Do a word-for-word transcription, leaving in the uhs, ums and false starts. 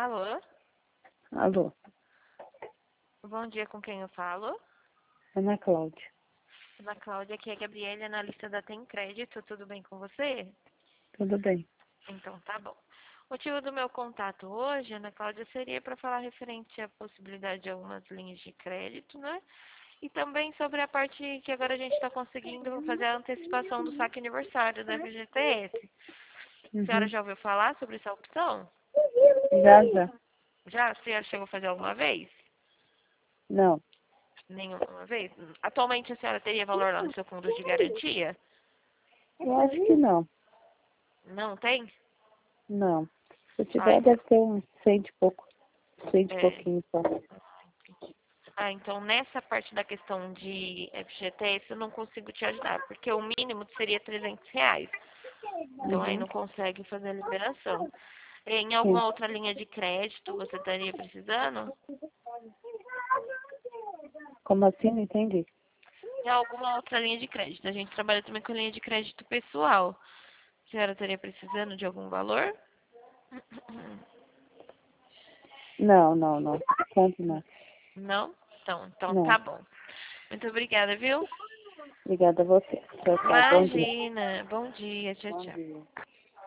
Alô? Alô, Bom dia, com quem eu falo? Ana Cláudia. Ana Cláudia, aqui é a Gabriela, analista da Tem Crédito. Tudo bem com você? Tudo bem? Então, tá bom. O motivo do meu contato hoje, Ana Cláudia, seria para falar referente à possibilidade de algumas linhas de crédito, né? E também sobre a parte que agora a gente está conseguindo fazer a antecipação do saque aniversário da F G T S. A senhora Uhum. já ouviu falar sobre essa opção? Já, já. Já? A senhora chegou a fazer alguma vez? Não, Nenhuma vez? Atualmente a senhora teria valor lá no seu fundo de garantia? eu acho que não. Não tem? Não. Se Ah, tiver, então, deve ter uns cento e pouco. Cento e é, pouquinho só. ah, então nessa parte da questão de F G T S eu não consigo te ajudar, porque o mínimo seria trezentos reais. Então aí Uhum. não consegue fazer a liberação. Em Sim. alguma outra linha de crédito você estaria precisando? Como assim? Não entendi. Em alguma outra linha de crédito. A gente trabalha também com linha de crédito pessoal. A senhora estaria precisando de algum valor? Não, não, não. Tanto não. Não? Então, então tá Não. bom. Muito obrigada, viu? Obrigada a você. Tchau, tchau. Bom dia. Imagina. Bom dia. Tchau, Bom tchau. dia.